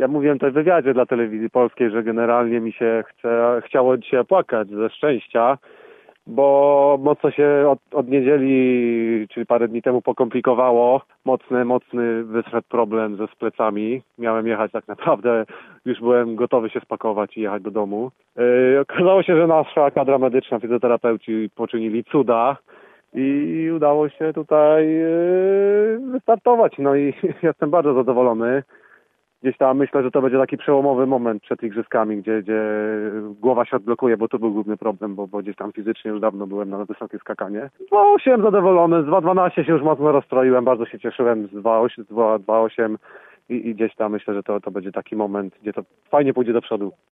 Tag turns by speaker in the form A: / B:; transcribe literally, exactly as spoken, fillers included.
A: Ja mówiłem tutaj w wywiadzie dla telewizji polskiej, że generalnie mi się chce, chciało dzisiaj płakać ze szczęścia, bo mocno się od, od niedzieli, czyli parę dni temu pokomplikowało. Mocny, mocny wyszedł problem ze z plecami. Miałem jechać tak naprawdę, już byłem gotowy się spakować i jechać do domu. Yy, okazało się, że nasza kadra medyczna, fizjoterapeuci poczynili cuda i udało się tutaj yy, wystartować. No i jestem bardzo zadowolony. Gdzieś tam myślę, że to będzie taki przełomowy moment przed igrzyskami, gdzie, gdzie głowa się odblokuje, bo to był główny problem, bo, bo gdzieś tam fizycznie już dawno byłem na wysokie skakanie. dwa osiem zadowolony, z dwa dwanaście się już mocno rozstroiłem, bardzo się cieszyłem z dwa osiem i, i gdzieś tam myślę, że to, to będzie taki moment, gdzie to fajnie pójdzie do przodu.